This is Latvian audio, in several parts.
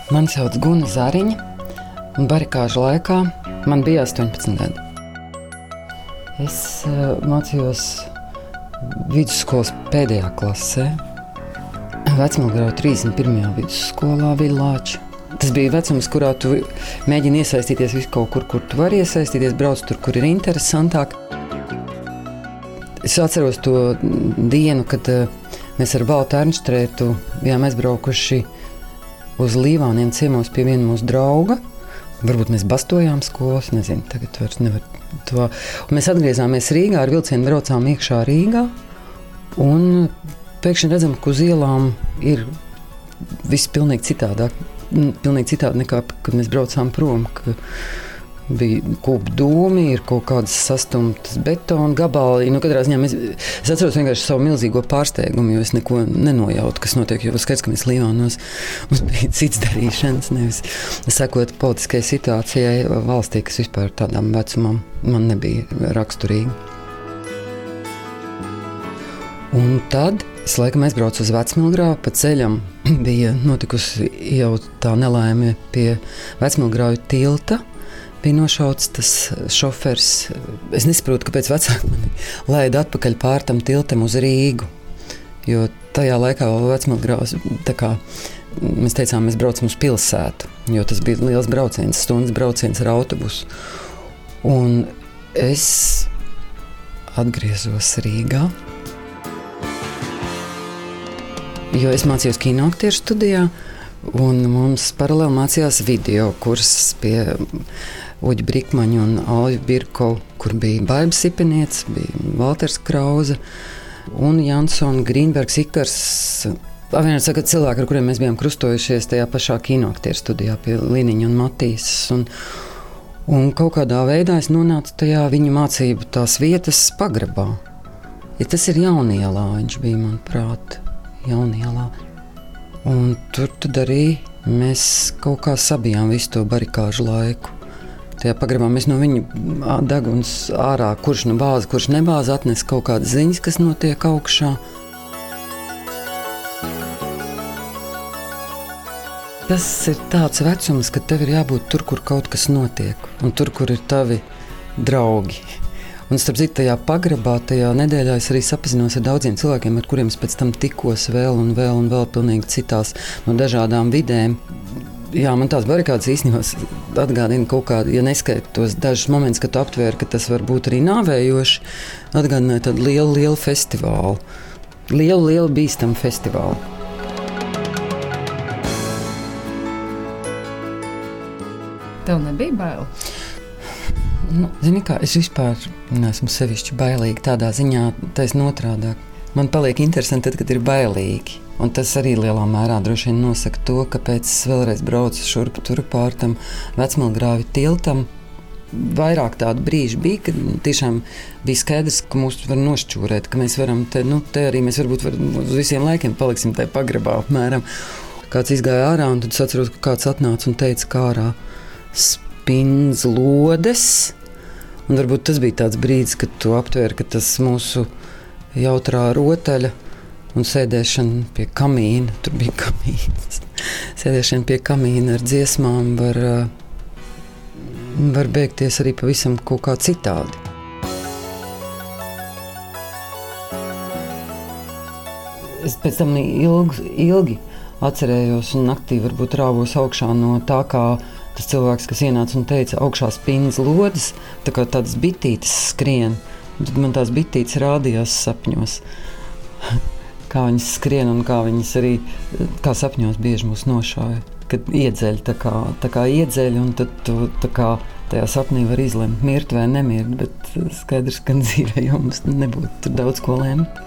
Mani sauc Guna Zariņa, un barikāžu laikā man bija 18 gadi. Es mācījos vidusskolas pēdējā klasē, Vecmilgrava 31. vidusskolā Villāča. Tas bija vecums, kurā tu mēģini iesaistīties visu kaut kur tu vari iesaistīties, brauc tur, kur ir interesantāk. Es atceros to dienu, kad mēs ar Valtu Ernštrētu bijām aizbraukuši uz Līvāniem ciemos pie viena mūsu drauga. Varbūt mēs bastojām skolas, nezinu, tagad vairs nevar to. Un mēs atgriezāmies Rīgā, ar vilcienu braucām iekšā Rīgā, un pēkšņi redzam, ka uz ielām ir viss pilnīgi citādāk. Pilnīgi citādi nekā, kad mēs braucām prom, ka bija kūpa dūmi, ir kaut kādas sastumtas betona gabali. Katrā ziņā es atceros vienkārši savu milzīgo pārsteigumu, jo es neko nenojautu, kas notiek, jo skaidrs, ka mēs Līvānos mums bija cits darīšanas, nevis sekot politiskajai situācijai valstī, kas vispār tādām vecumam man nebija raksturīgi. Un tad es laikam aizbraucu uz Vecmilgravu, pa ceļam bija notikusi jau tā nelaime pie Vecmilgravu tilta. Bija nošauts tas šofers. Es nesaprotu, kāpēc vecāki mani laida atpakaļ pār tam tiltam uz Rīgu. Jo tajā laikā Vecmilgravas, mēs teicām, mēs braucam uz pilsētu, jo tas bija liels brauciens, stundas brauciens ar autobusu. Un es atgriezos Rīgā, jo es mācījos kinoaktieru studijā, un mums paralēli mācījās video kurss pie Uģa Brikmaņa un Alju Birkovu, kur bija Baiba Sipiniec, bija Valters Krauze un Jansona Grīnbergs Ikars. Vienmēr saka, cilvēki, ar kuriem mēs bijām krustojušies tajā pašā kinoaktieru studijā pie Liniņa un Matīsas. Un kaut kādā veidā es nonācu tajā viņu mācību tās vietas pagrabā. Ja tas ir Jaunielā, viņš bija, manuprāt, Jaunielā. Un tur tad arī mēs kaut kā sabijām visu to barikāžu laiku. Tajā pagrabā mēs no viņa deguns ārā, kurš nu bāza, kurš nebāza, atnes kaut kādas ziņas, kas notiek augšā. Tas ir tāds vecums, ka tev ir jābūt tur, kur kaut kas notiek, un tur, kur ir tavi draugi. Un starp citu, tajā pagrabā, tajā nedēļā es arī sapazinos ar daudziem cilvēkiem, ar kuriem es pēc tam tikos vēl pilnīgi citās no dažādām vidēm. Jā, man tās barikādas īstenībā atgādina kaut kādu, ja neskaita tos dažus momentus, kad tu aptvēri, ka tas var būt arī nāvējoši, atgādināja tādu lielu festivālu. Lielu bīstamu festivālu. Tev nebija bail? Zini kā, es vispār neesmu sevišķi bailīgi tādā ziņā, taisn otrādāk. Man paliek interesanti tad, kad ir bailīgi. Un tas arī lielā mērā droši vien nosaka to, kāpēc es vēlreiz braucu šurp tur pār tam Vecmilgrāvi tiltam. Vairāk tādu brīžu bija, kad tiešām bija skaidrs, ka mūs var nošķūrēt, ka mēs varam te arī mēs varbūt uz visiem laikiem paliksim tajā pagrabā apmēram. Kāds izgāja ārā, un tad es atceros, ka kāds atnāca un teica, kā ārā spindz lodes. Un varbūt tas bija tāds brīdis, kad tu aptvēri, ka tas mūsu jautrā rotaļa un sēdēšana pie kamīna, tur bija kamīns, sēdēšana pie kamīna ar dziesmām var beigties arī pavisam kaut kā citādi. Es pēc tam ilgi atcerējos un naktī varbūt rāvos augšā no tā, kā tas cilvēks, kas ienāca un teica, augšā spindz lodes, tā kā tādas bitītes skrien. Tad man tās bitītes rādījās sapņos. Kā viņas skrien un kā viņas arī, kā sapņos bieži mūs nošāja. Kad iedzeļ, tā kā iedzeļ, un tad tu tā kā tajā sapnī var izlemt, mirt vai nemirt, bet skaidrs, ka dzīvē jau mums nebūtu tur daudz ko lemt.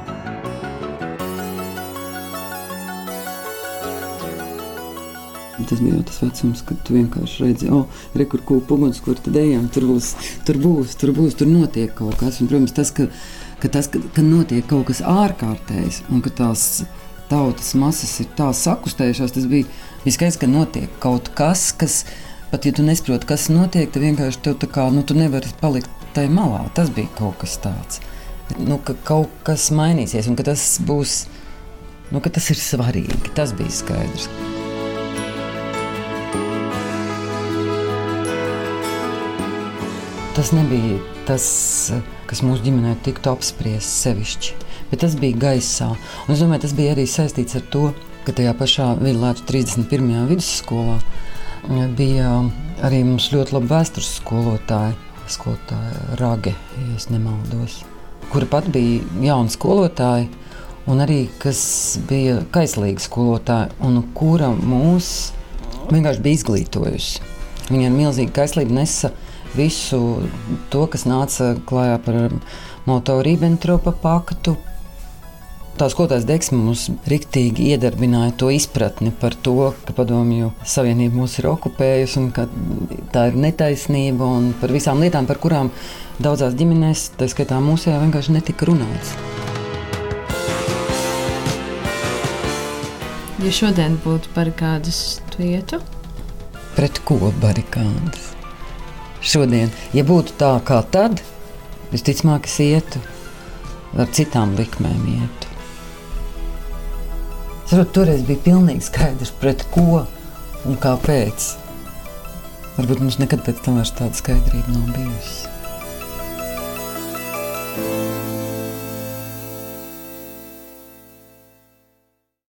Tas bija jau tas vecums, kad tu vienkārši redzi, kur kūpa uguns, kur tad ejam, tur būs, tur notiek kaut kas. Un, protams, tas, ka notiek kaut kas ārkārtējs un ka tās tautas masas ir tā sakustējušās, tas bija skaidrs, ka notiek kaut kas, pat ja tu nesaproti, kas notiek, tad vienkārši tev tā kā, tu nevari palikt tai malā. Tas bija kaut kas tāds. Ka kaut kas mainīsies un ka tas būs, ka tas ir svarīgi. Tas bija skaidrs. tas nebija tas, kas mūsu ģimenē tiktu apspriests sevišķi, bet tas bija gaisā. Un es domāju, tas bija arī saistīts ar to, ka tajā pašā Vidlāču 31. vidusskolā bija arī mums ļoti labi vēstures skolotāja Rage, ja es nemaldos, kura pat bija jauna skolotāja un arī, kas bija kaislīga skolotāja un kura mūs vienkārši bija izglītojusi. Viņa ar milzīgu kaislību nesa visu to, kas nāca klājā par Molotovu-Ribbentropa paktu. Tā skolotājas deksme mums riktīgi iedarbināja to izpratni par to, ka Padomju Savienība mūs ir okupējusi un ka tā ir netaisnība un par visām lietām, par kurām daudzās ģimenēs, tā skaitā mūsējā, vienkārši netika runāts. Ja šodien būtu barikādas, tu ietu? Pret ko barikādas? Šodien, ja būtu tā kā tad, visticamāk es ietu, ar citām likmēm ietu. Toreiz bija pilnīgi skaidrs, pret ko un kāpēc. Varbūt mums nekad pēc tam vairs tāda skaidrība nav bijusi.